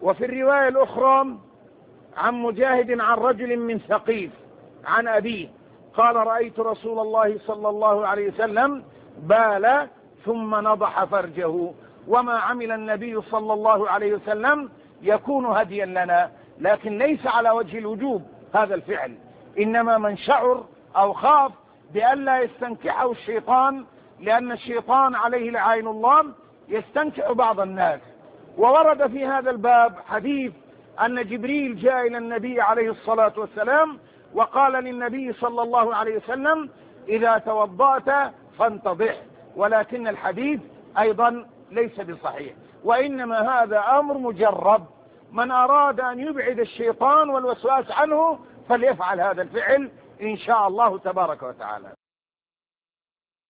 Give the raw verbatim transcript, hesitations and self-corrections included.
وفي الرواية الأخرى عن مجاهد عن رجل من ثقيف عن أبيه قال رأيت رسول الله صلى الله عليه وسلم بال ثم نضح فرجه، وما عمل النبي صلى الله عليه وسلم يكون هديا لنا، لكن ليس على وجه الوجوب هذا الفعل، إنما من شعر أو خاف بأن لا يستنكحه الشيطان، لأن الشيطان عليه لعين الله يستنكح بعض الناس. وورد في هذا الباب حديث أن جبريل جاء إلى النبي عليه الصلاة والسلام وقال للنبي صلى الله عليه وسلم إذا توضأت فانتضح، ولكن الحديث أيضا ليس بصحيح، وإنما هذا أمر مجرب، من أراد أن يبعد الشيطان والوسواس عنه فليفعل هذا الفعل إن شاء الله تبارك وتعالى.